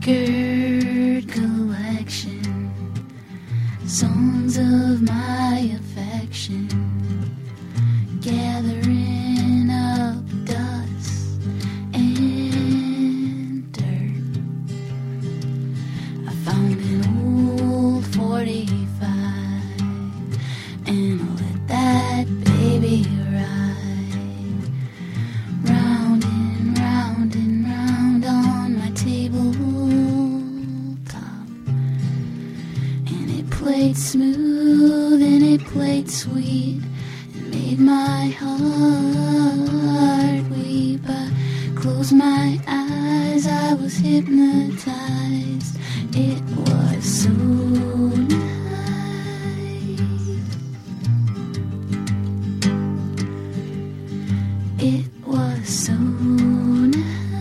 record collection, songs of my affection, gathering up dust and dirt. I found an old 45 and I'll let that baby ride round and round and round on my tabletop. And it played smooth and it played sweet. It made my heart weep. I closed my eyes, I was hypnotized. It was so nice. It was so nice.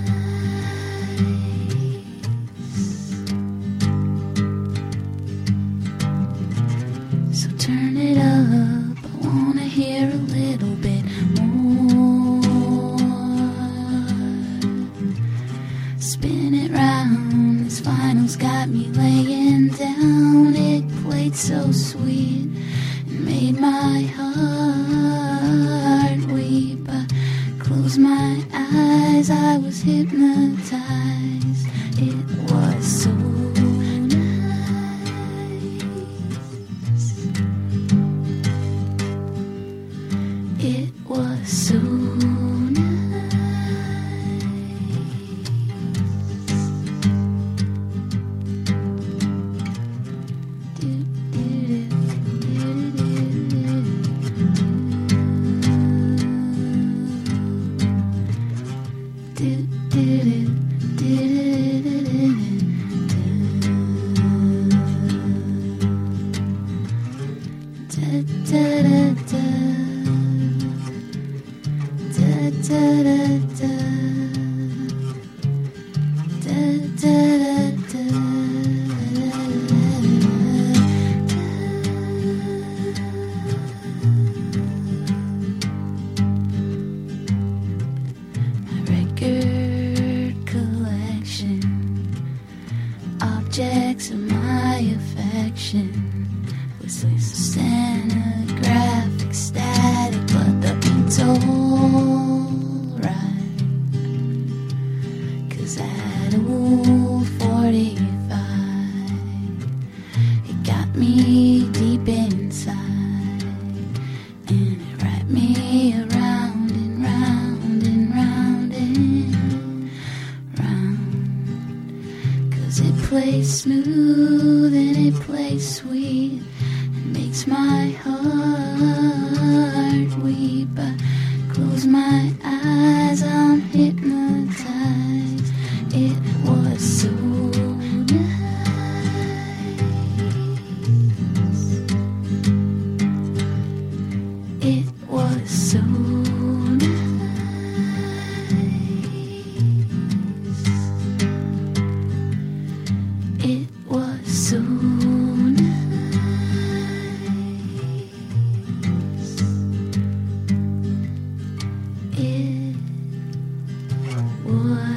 So turn it up, I wanna hear a little bit more. Spin it round, this vinyl's got me laying down. It played so sweet, it made my heart weep. I closed my eyes, I was hypnotized. It was so nice. It was so nice. Objects of my affection was stenographic static, but the beat's alright. 'Cause that old 45, it got me deep inside, and it wrapped me around and round and round and round. 'Cause it plays smooth and it plays sweet. It makes my heart weep. I close my eyes, I'm hypnotized. It was so nice. It was so It was so nice. It was